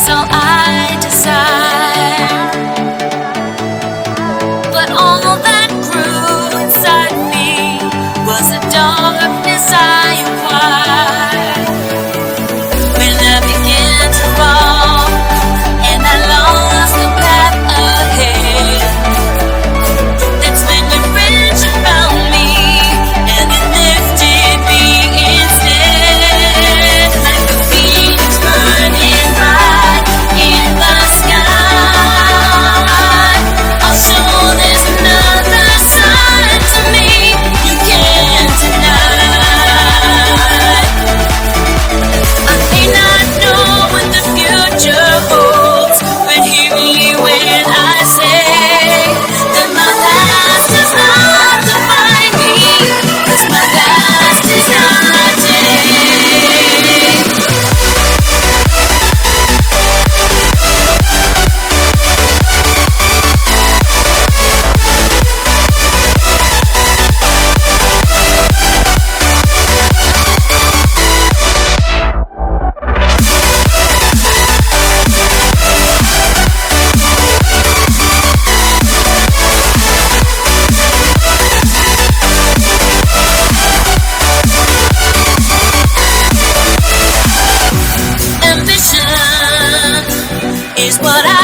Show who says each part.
Speaker 1: is all I desire. But all that grew inside me was the darkness I acquired. When I began to fall and I lost the path ahead, that's when your friendship found me and it lifted me instead. Like a phoenix burning bright in the sky, I'll show there's another side to me you can't deny. I may not know what the future holds, but hear me when I say that my past does not define me, 'cause my past is not today. Ambition is what